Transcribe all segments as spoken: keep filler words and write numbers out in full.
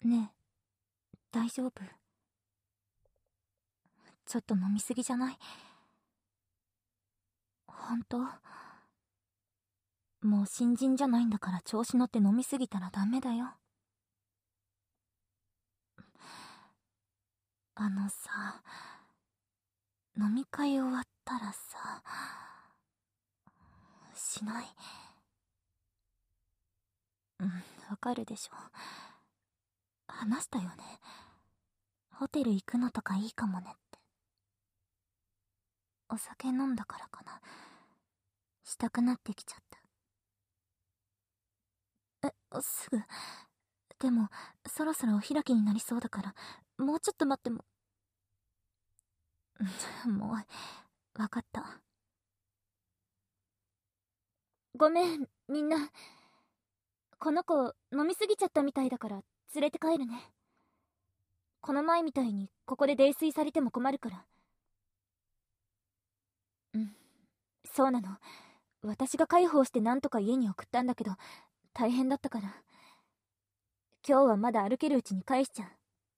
ねえ、大丈夫？ちょっと飲みすぎじゃない？本当？もう新人じゃないんだから調子乗って飲みすぎたらダメだよ。あのさ、飲み会終わったらさ、しない？うん、わかるでしょ。話したよね。ホテル行くのとかいいかもねって。お酒飲んだからかな。したくなってきちゃった。え、すぐ。でも、そろそろお開きになりそうだから、もうちょっと待っても。もう、わかった。ごめん、みんな。この子、飲みすぎちゃったみたいだから、連れて帰るね。この前みたいに、ここで泥酔されても困るから。うん。そうなの。私が介抱してなんとか家に送ったんだけど、大変だったから。今日はまだ歩けるうちに返しちゃ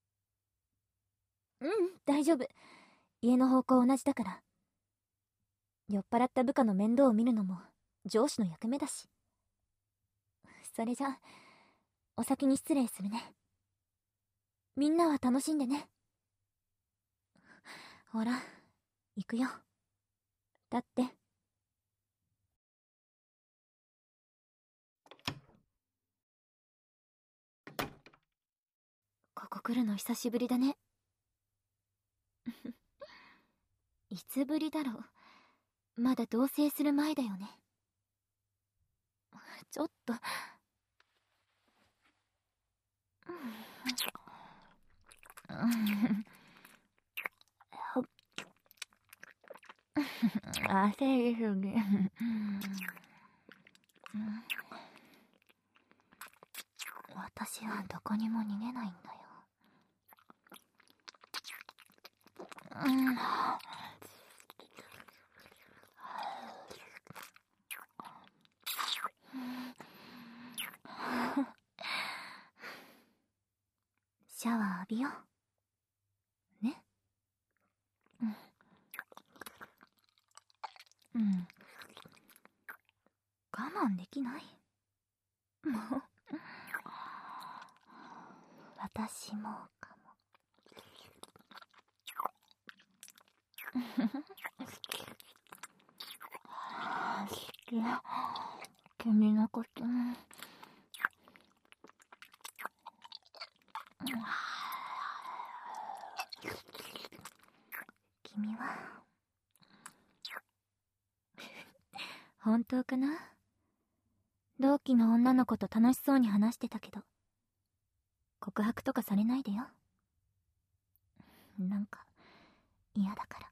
う。うん、大丈夫。家の方向同じだから。酔っ払った部下の面倒を見るのも、上司の役目だし。それじゃ、お先に失礼するね。みんなは楽しんでね。ほら、行くよ。だって。ここ来るの久しぶりだね。いつぶりだろう。まだ同棲する前だよね。ちょっと。焦りすぎ。私はどこにも逃げないんだよ。うん。シャワー浴びよう。ね。うん。うん。我慢できない？もう。私もかも。好き。君のこと。君は本当かな？同期の女の子と楽しそうに話してたけど、告白とかされないでよ。なんか嫌だから。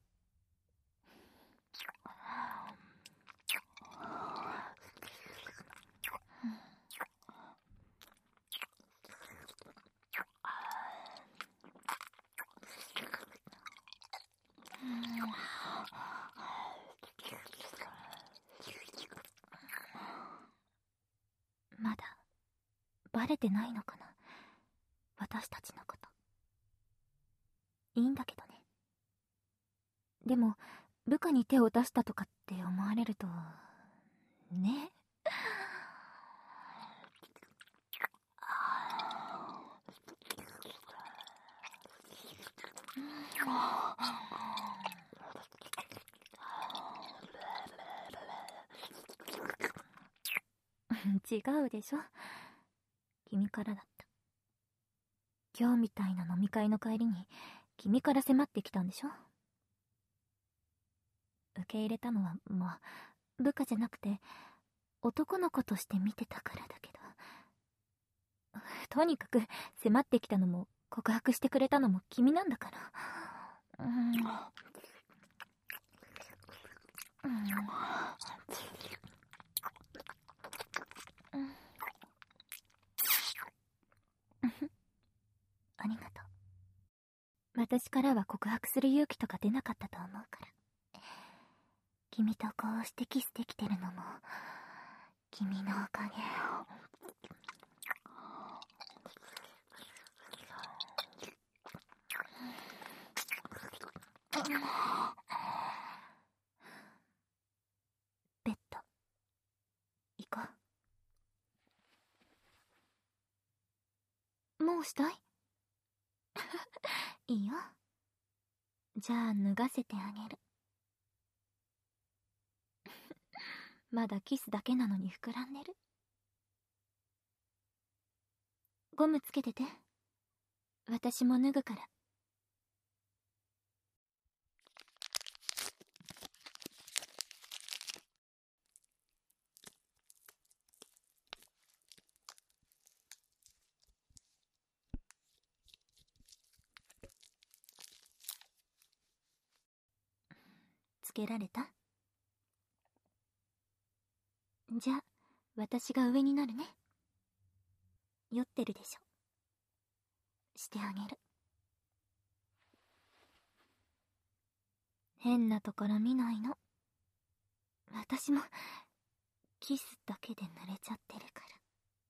まだバレてないのかな、私たちのこと。いいんだけどね。でも部下に手を出したとかって思われるとね。違うでしょ。君からだった。今日みたいな飲み会の帰りに君から迫ってきたんでしょ。受け入れたのはもう部下じゃなくて男の子として見てたからだけど、とにかく迫ってきたのも告白してくれたのも君なんだから。うん、うん、ありがとう。私からは告白する勇気とか出なかったと思うから。君とこうしてキスできてるのも君のおかげ。 ベッド行こう。もうしたい？いいよ。じゃあ脱がせてあげる。まだキスだけなのに膨らんでる。ゴムつけてて。私も脱ぐから。つけられた？じゃあ私が上になるね。酔ってるでしょ。してあげる。変なところ見ないの。私もキスだけで濡れちゃってるから。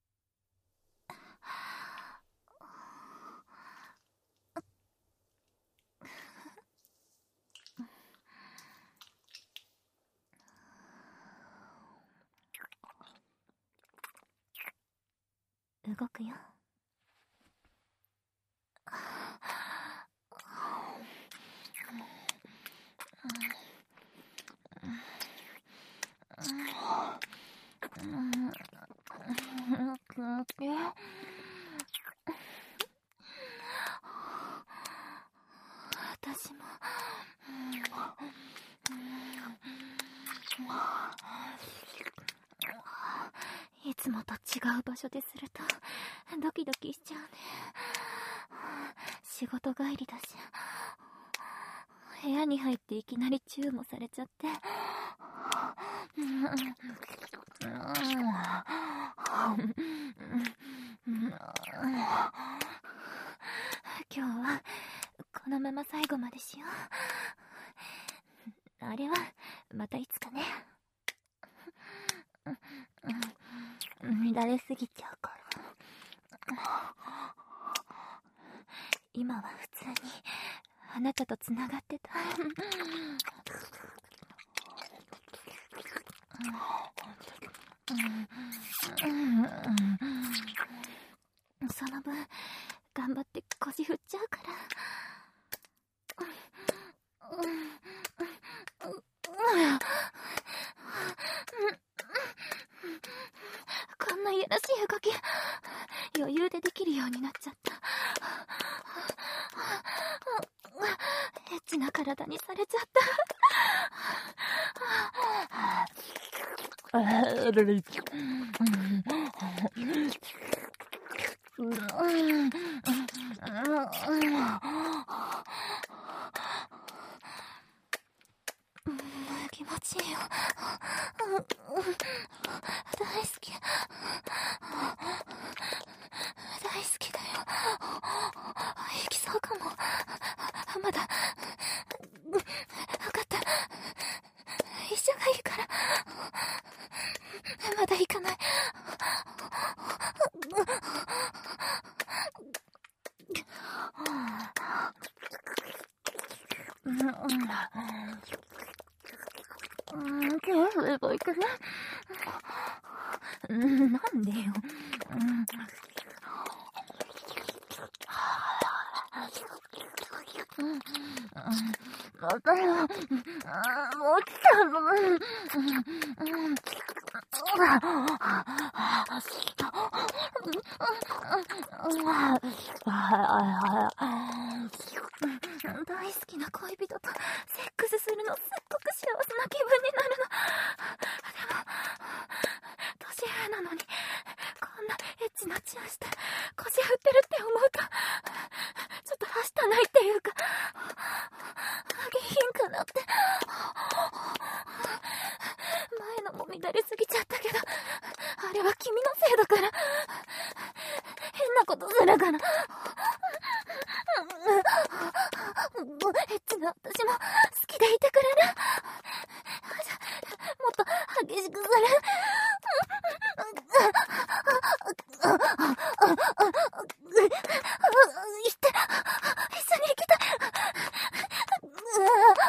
動くよ。私もいつもと違う場所でするとドキドキしちゃうね。仕事帰りだし、部屋に入っていきなりチューもされちゃって、今日はこのまま最後までしよう。あれはまたいつかね。乱れすぎちゃうから。今は普通にあなたとつながってた。その分頑張って腰振っちゃうから。こんないやらしい動き余裕でできるようになっちゃった。エッチな体にされちゃった。気持ちいいよ。大好き。大好きだよ。行きそうかも。まだ。分かった。一緒がいいから。まだ行かない。今日すればいいかな。なんでよ。私は、もう来たの。大好きな恋人とセックスするのすっごく幸せな気分になるの。でも年上なのにこんなエッチなチューして腰振ってるって思うとちょっとはしたないっていうか下品かなって。前のも乱れすぎちゃったけどあれは君のせいだから。変なことするから。エッチな私も好きでいてくれる？もっと激しくする？いって、一緒に行きたい。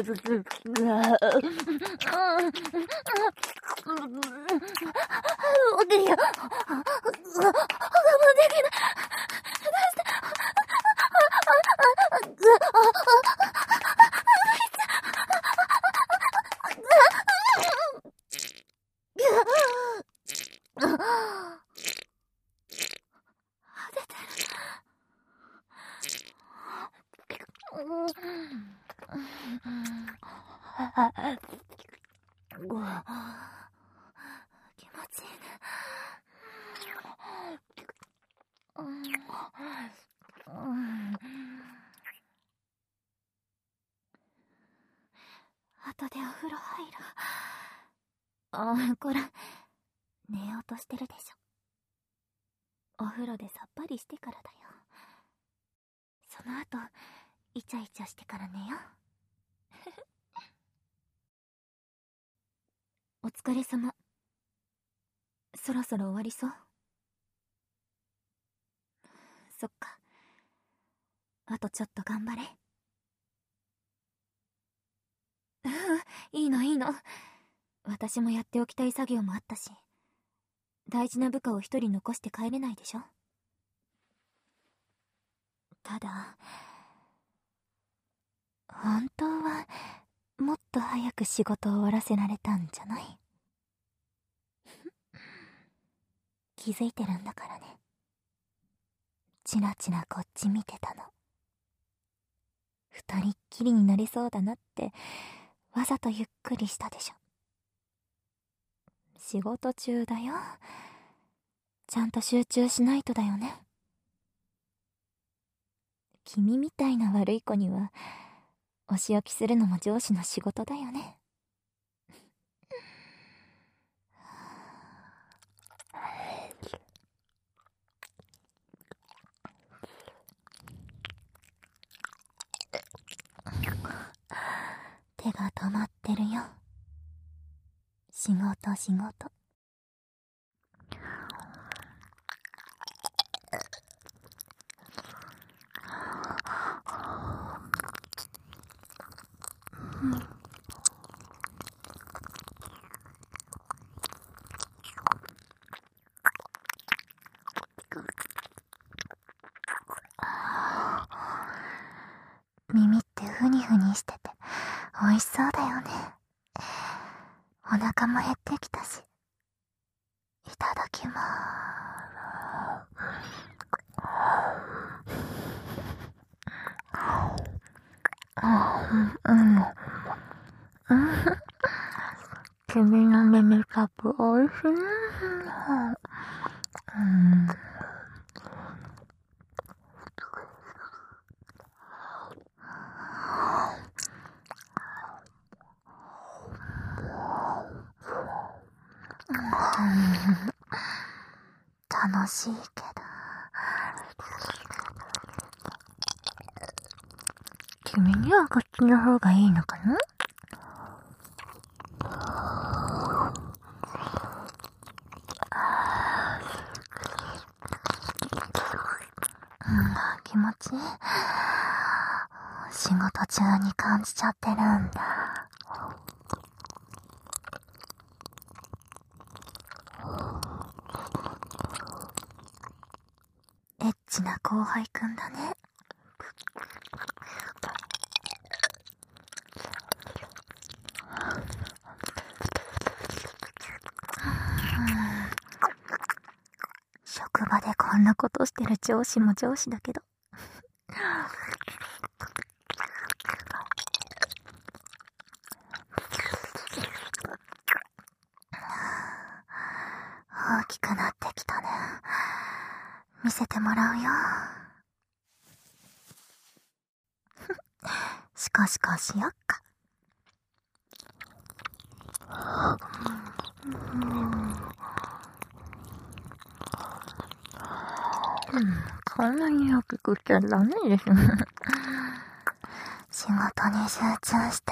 気持ちいいね。後でお風呂入る。ああ、こら、寝ようとしてるでしょ。お風呂でさっぱりしてからだよ。その後、イチャイチャしてから寝よう。お疲れ様。そろそろ終わりそう？そっか。あとちょっと頑張れ。うん、いいのいいの。私もやっておきたい作業もあったし、大事な部下を一人残して帰れないでしょ。ただ、本当はもっと早く仕事を終わらせられたんじゃない？気づいてるんだからね。チラチラこっち見てたの。二人っきりになりそうだなってわざとゆっくりしたでしょ。仕事中だよ。ちゃんと集中しないとだよね。君みたいな悪い子にはお仕置きするのも上司の仕事だよね。手が止まってるよ。仕事仕事。耳ってふにふにしてて美味しそうだよね。お腹も減ってきたし。いただきまーす。うん、うん。君の耳たぶ美味しい。うん。楽しいけど。君にはこっちの方がいいのかな？うん、気持ちいい。仕事中に感じちゃってるんだ。エッチな後輩くんだね。職場でこんなことしてる上司も上司だけど大きくなってきたね。見せてもらうよ。シコシコしよっか。うん、こんなに大きくしちゃダメですね。仕事に集中して。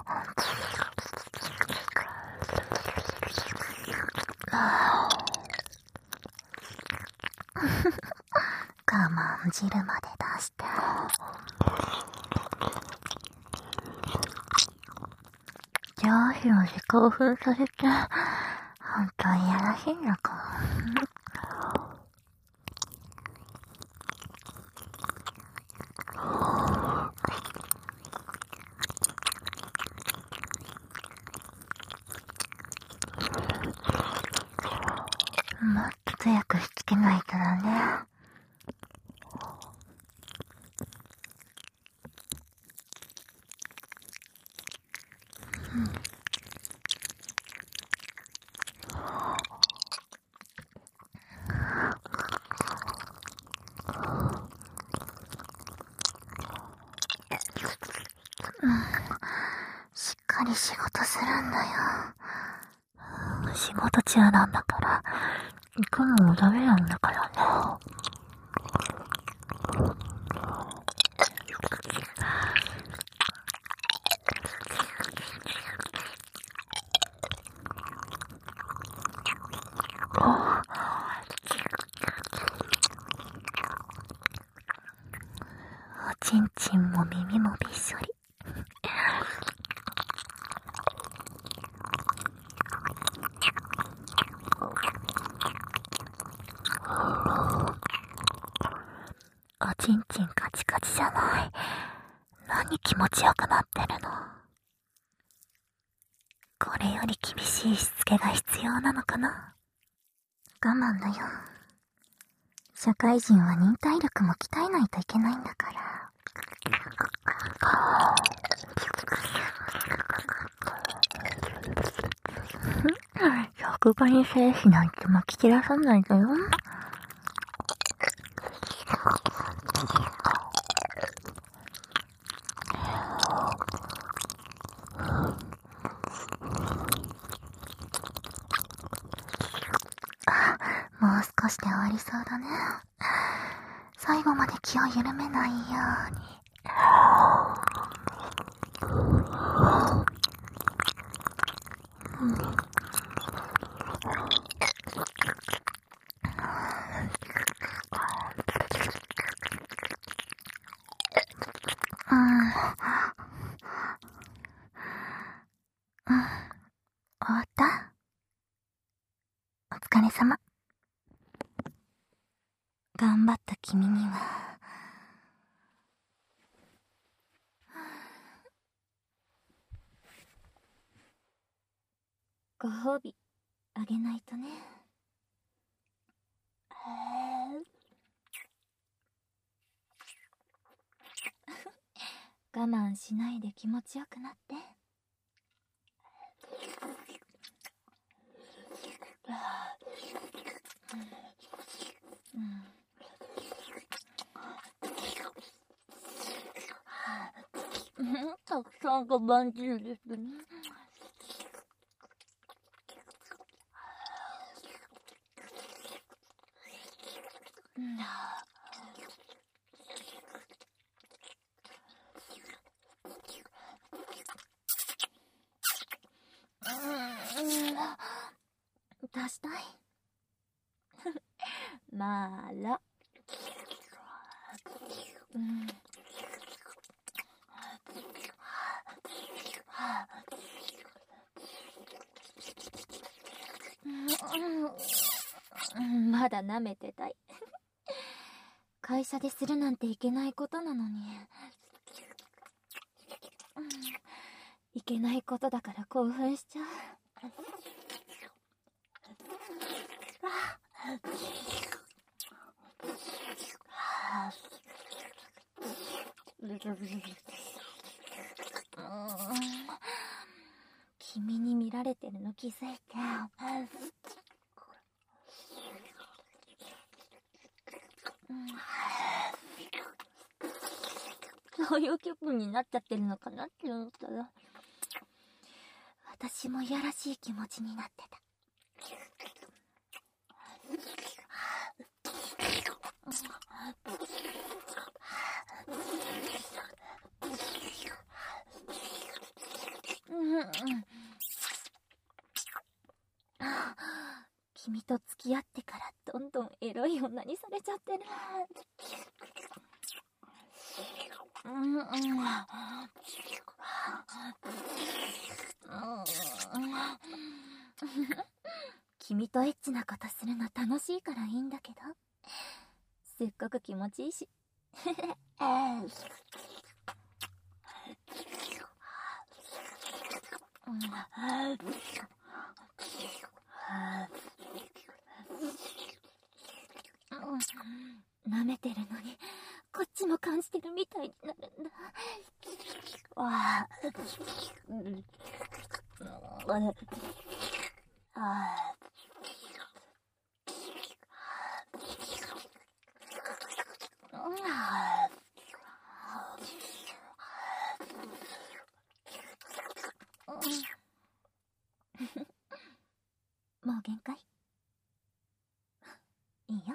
我慢汁まで出して。 上司のし興奮させて、本当にやらしいんだから。もっと強くしつけないとだね。しっかり仕事するんだよ。仕事中なんだから、行くのもダメなんだからね。おちんちんも耳もびっしょり。おちんちんカチカチじゃない。何気持ちよくなってるの。これより厳しいしつけが必要なのかな。我慢だよ。社会人は忍耐力も鍛えないといけないんだから。職場に精子なんてまき散らさないでよ。もう少しで終わりそうだね。最後まで気を緩めないように。うん。うん。終わった？お疲れ様。頑張った君には、ご褒美あげないとね。我慢しないで気持ちよくなって。うん、たくさんがバンジーですね。出したい。まーら。うん。うん、まだ舐めてたい。会社でするなんていけないことなのに、うん、いけないことだから興奮しちゃう。君に見られてるの気づいて。そういう気分になっちゃってるのかなって思ったら、私もいやらしい気持ちになってた。うんうん、君と付き合ってからどんどんエロい女にされちゃってる。うんうん、 君とエッチなことするの楽しいからいいんだけど、すっごく気持ちいいし。舐めてるのにこっちも感じてるみたいになるんだ。わあ、もう限界？いいよ。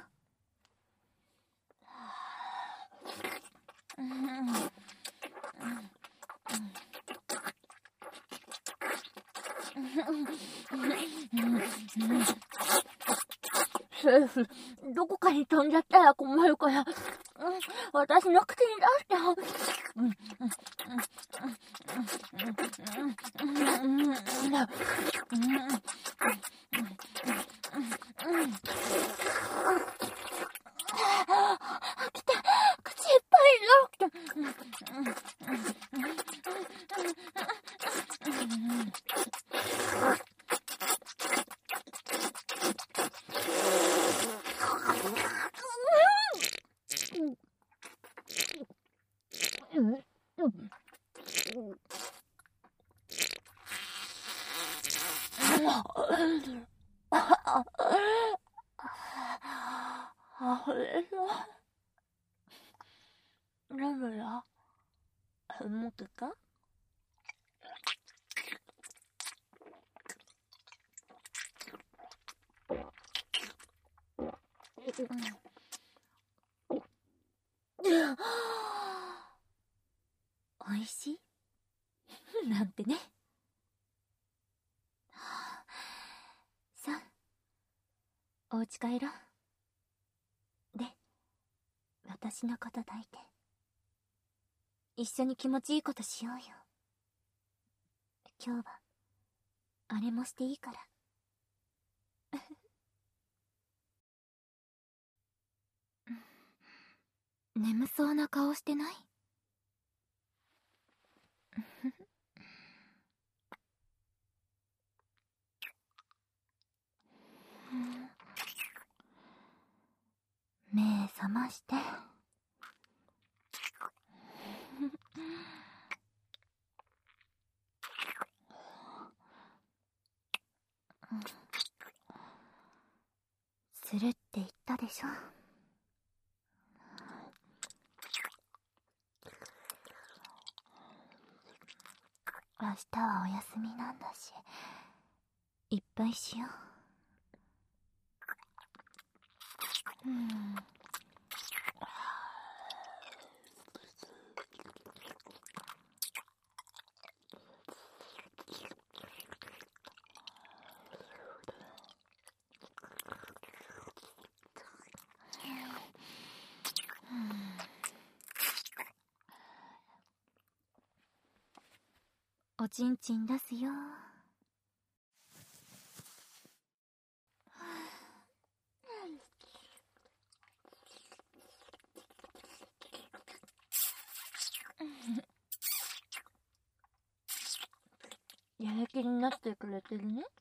セーフ、どこかに飛んじゃったら困るから、うん、私の口に出して。口いっぱいラブラ持ってた？おいしいなんてね。さあ、お家帰ろう。で、私のこと抱いて一緒に気持ちいいことしようよ。今日はあれもしていいから。眠そうな顔してない？目覚まして。するって言ったでしょ。明日はお休みなんだし、いっぱいしよう。うん。おちんちん出すよ。やる気になってくれてるね。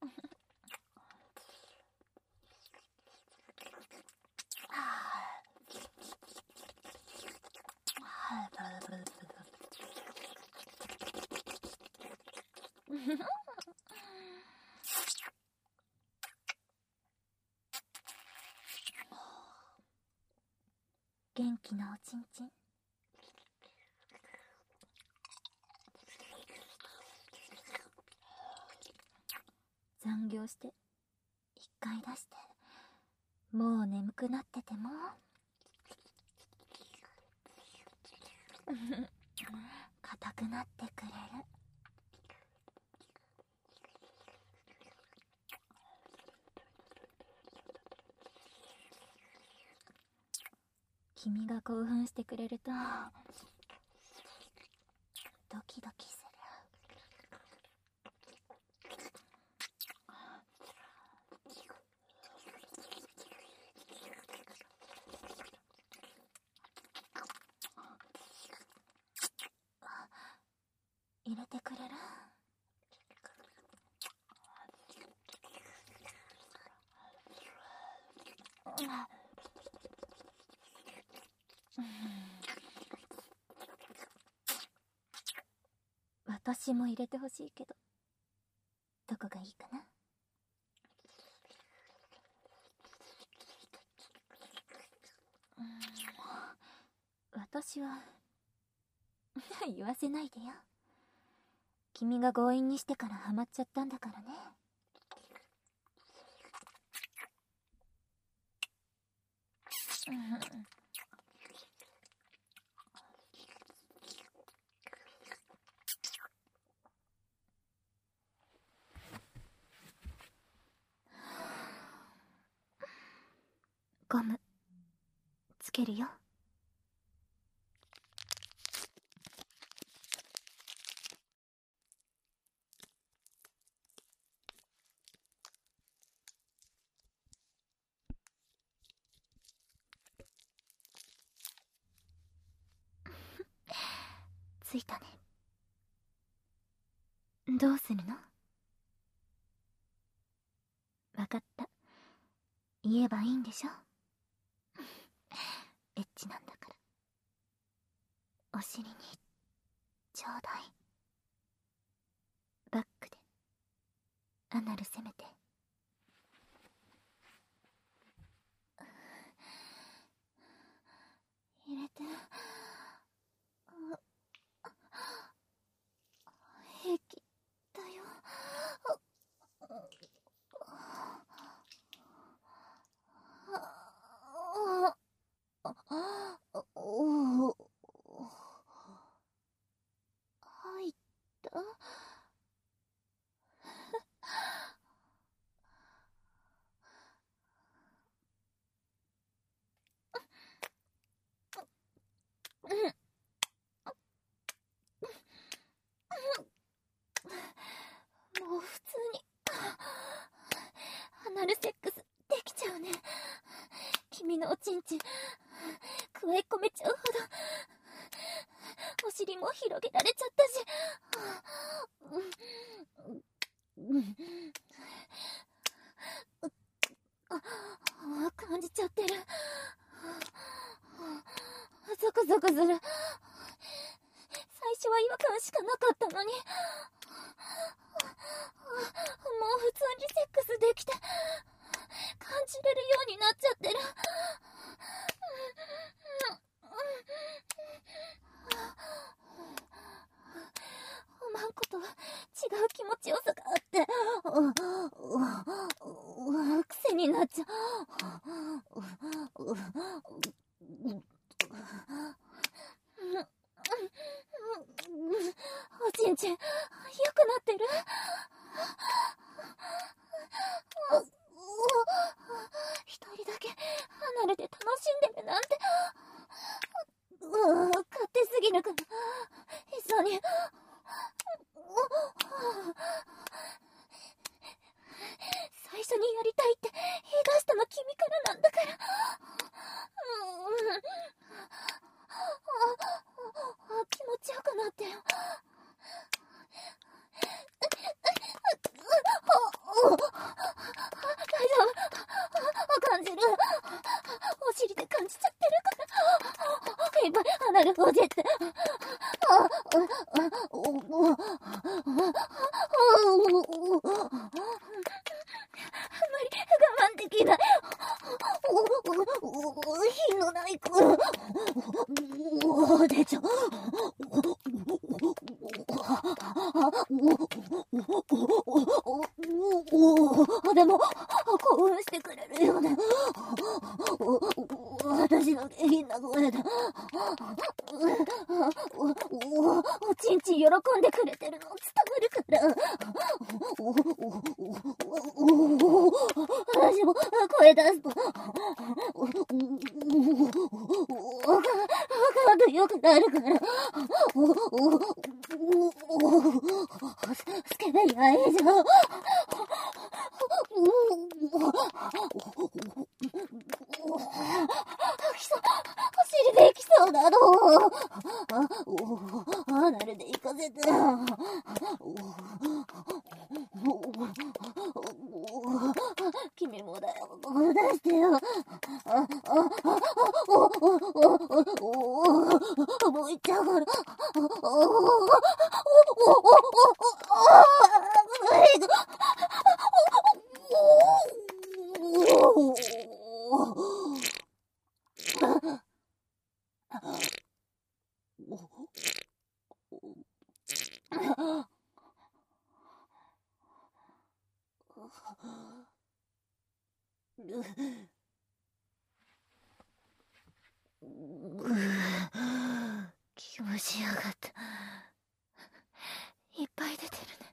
元気なおちんちん。残業して一回出して、もう眠くなってても硬くなってくれる。君が興奮してくれるとドキドキす私も入れてほしいけど、どこがいいかな。私は言わせないでよ。君が強引にしてからハマっちゃったんだからね。ゴムつけるよ。ついたね。どうするの？わかった。言えばいいんでしょ？エッチなんだから。お尻にちょうだい。バックでアナル攻めて。入れて。平気だよ。入った。もう普通にアナルセックスできちゃうね。君のおちんちん食い込めちゃうほどお尻も広げられちゃったし、あ、感じちゃってる。ゾクゾクする。最初は違和感しかなかったのに、もう普通にセックスできて感じれるようになっちゃってる。おまんことは違う気持ちよさがあって癖になっちゃう。おちんちん良くなってる。一人だけ離れて楽しんでるなんて、勝手すぎるから一緒に。最初にやりたいって言い出したの君からなんだから。気持ちよくなってよ。大丈夫。感じる。お尻で感じちゃってるから。いっぱい離るおじって。我慢できない。火のない子。出ちゃう。でも興奮してくれるよね。私の下品な声でおちんちん喜んでくれてるの伝わるから。私も声出すとガード良くなるから。スケベやいじゃん。お尻できそうなの。アナルで行かせて。君もだよ。出してよ。 気持ちやがった。いっぱい出てる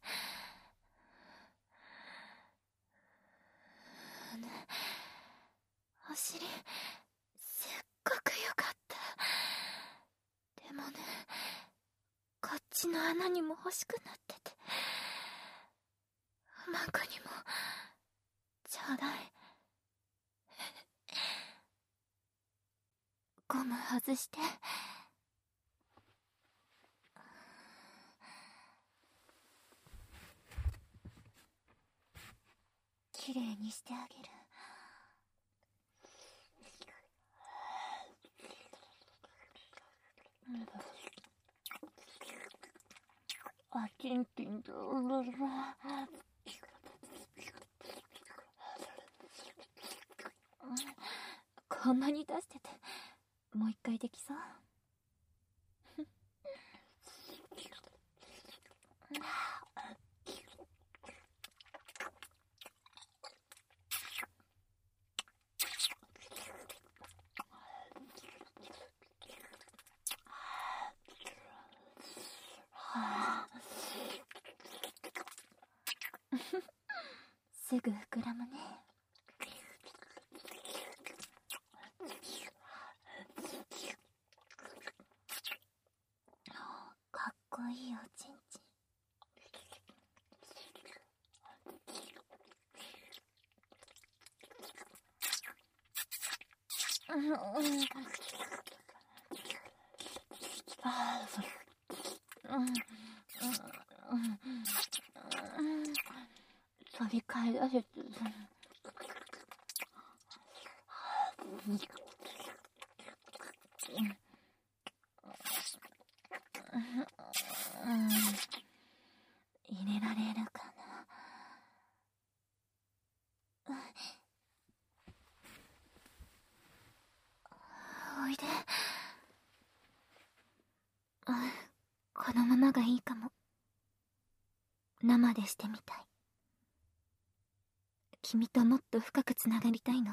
ね。ね、お尻すっごくよかった。でもね、こっちの穴にも欲しくなってて、マンコにもちょうだい。ゴム外して。きれいにしてあげる。あ、キンキンだ。こんなに出してて、もう一回できそう？すぐ膨らむね。かっこいいおちんちん。うんうん飛び返らせて入れられるかな。おいで。このままがいいかも。生でしてみたい。君ともっと深くつながりたいの。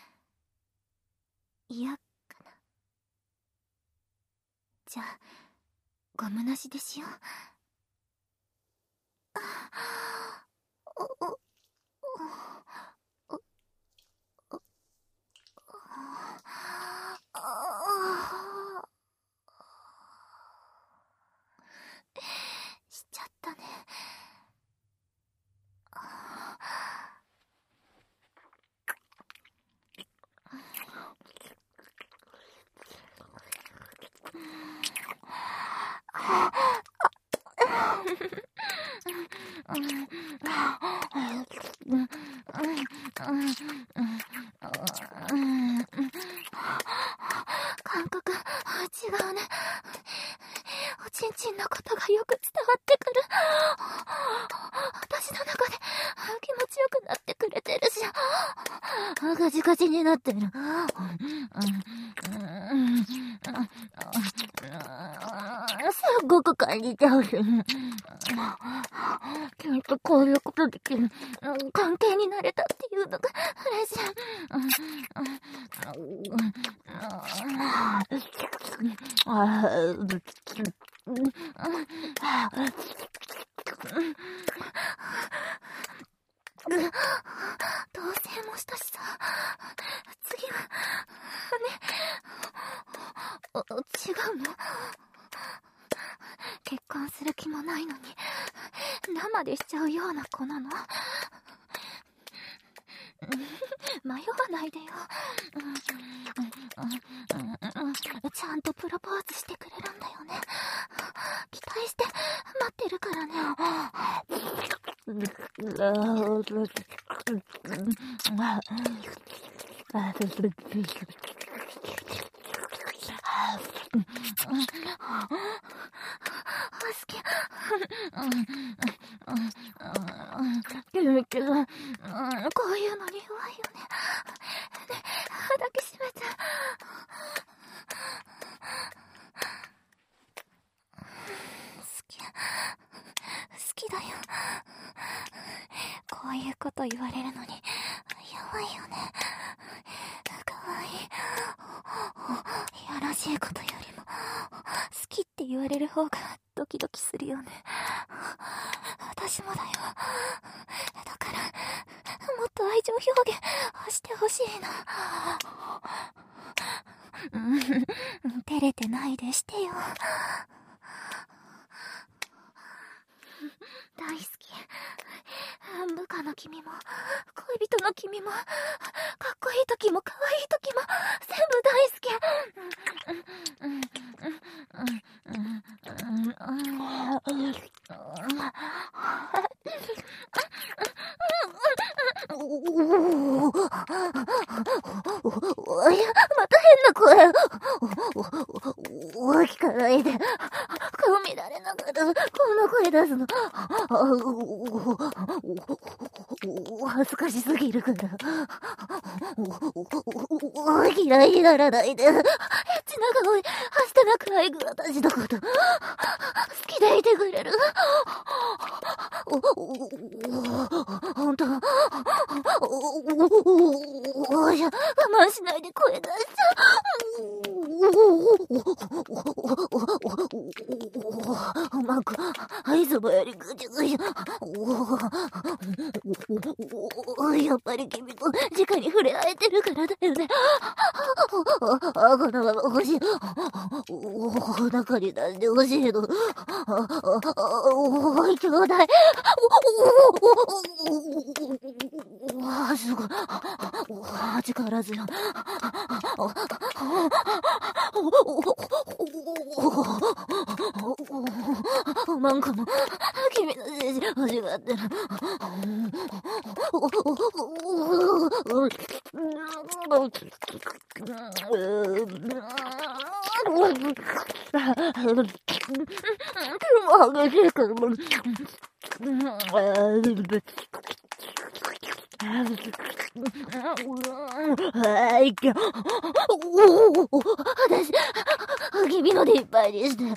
嫌かな。じゃあゴムなしでしよう。おおおおおしちゃったね。感覚違うね。おちんちんのことがよく伝わってくる。私の中で気持ちよくなってくれてるし、ガチガチになってる。すっごく感じちゃうし、君とこういうことできる関係になれたっていうのが嬉しい。同棲もしたしさ、次はね、違うの？結婚する気もないのに生でしちゃうような子なの？迷わないでよ。ちゃんとプロポーズしてくれるんだよね。期待して待ってるからね。好き。けど、こういうのに弱いよね。抱きしめて。好き。好きだよ。こういうこと言われるのに弱いよね。 しいことよりも好きって言われる方がドキドキするよね。私もだよ。だからもっと愛情表現してほしいな。うん、照れてないでしてよ。大好き。部下の君も恋人の君もかっこいい時も可愛い時も全部大好き。おや、また変な声。聞かないで。顔見られなかった。こんな声出すの恥ずかしすぎるから。嫌いにならないで。エッチな顔にはしたなくない私のこと好きでいてくれる。ほんと。おや、我慢しないで声出しちゃう。うまくいつもよりぐちゅぐちゅ。やっぱり君と直に触れ合えてるからだよね。あ、このまま欲しい。お腹に出して欲しいの。おい、ちょうだい。わあ、すごい。力強い。なんかも君の精子欲しがってる。激しいからもうはい、今日、私、君のでいっぱいにして。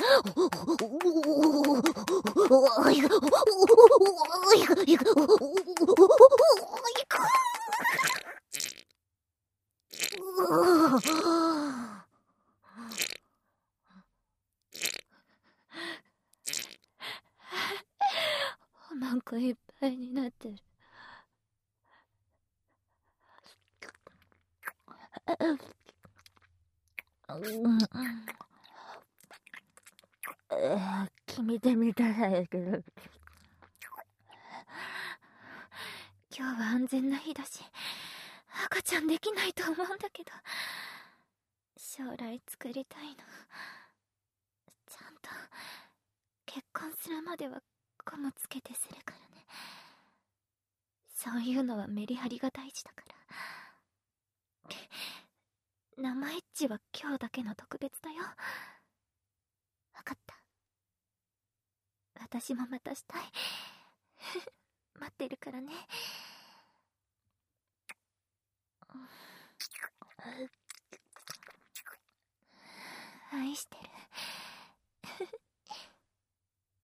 なんかいっぱいになってる。決めてみたいけど、今日は安全な日だし赤ちゃんできないと思うんだけど、将来作りたいの。ちゃんと結婚するまでは子もつけてするからね。そういうのはメリハリが大事だから。生エッチは今日だけの特別だよ。わかった。私もまたしたい。待ってるからね。愛してる。